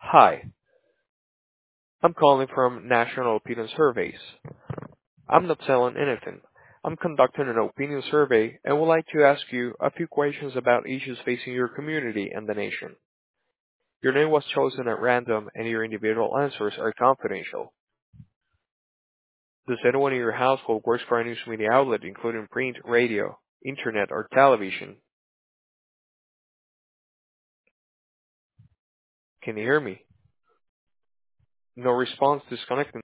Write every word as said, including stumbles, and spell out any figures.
Hi, I'm calling from National Opinion Surveys. I'm not selling anything. I'm conducting an opinion survey and would like to ask you a few questions about issues facing your community and the nation. Your name was chosen at random and your individual answers are confidential. Does anyone in your household work for a news media outlet including print, radio, internet, or television? Can you hear me? No response disconnecting.